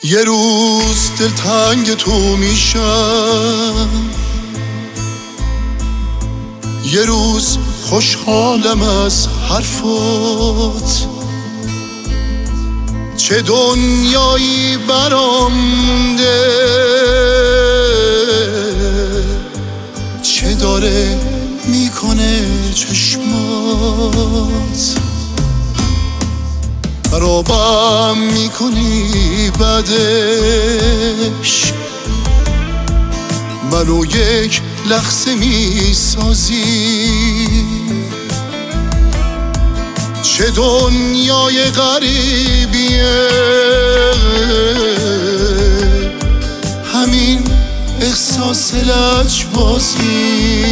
یه روز دلتنگ تو میشم، یه روز خوشحالم از حرفات. چه دنیایی برام مونده، چه داره میکنه چشمات. خرابم میکنی بعدش، منو یک لحظه میسازی. چه دنیای غریبیه همین احساس لجبازی.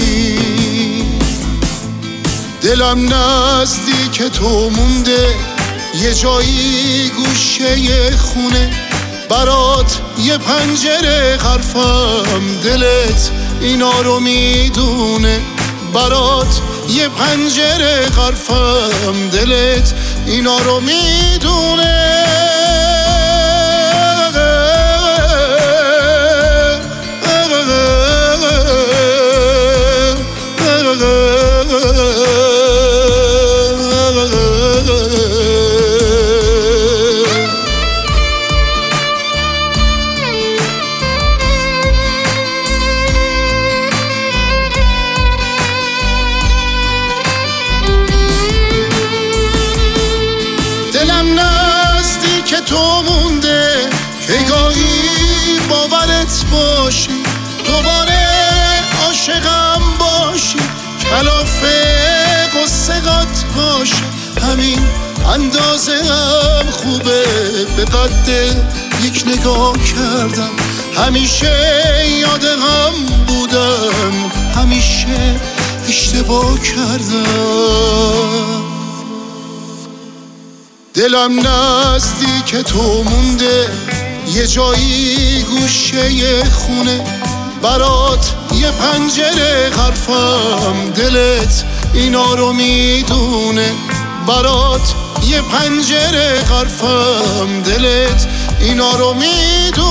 دلم نزدیک تو مونده، یه جایی گوشه خونه، برات یه پنجره غرفم، دلت اینا رو میدونه. برات یه پنجره غرفم، دلت اینا رو میدونه. دلم نزدیک تو مونده، که گاهی باورت باشه دوباره عاشقم باشی. کلاف قصه‌ات باشه همین اندازه هم خوبه. به قد یک نگاه کردم، همیشه یاد هم بودم، همیشه اشتباه کردم. دلم نزدیک تو مونده، یه جایی گوشه خونه، برات یه پنجره غرفم، دلت اینا رو میدونه. برات یه پنجره غرفم، دلت اینا رو میدونه.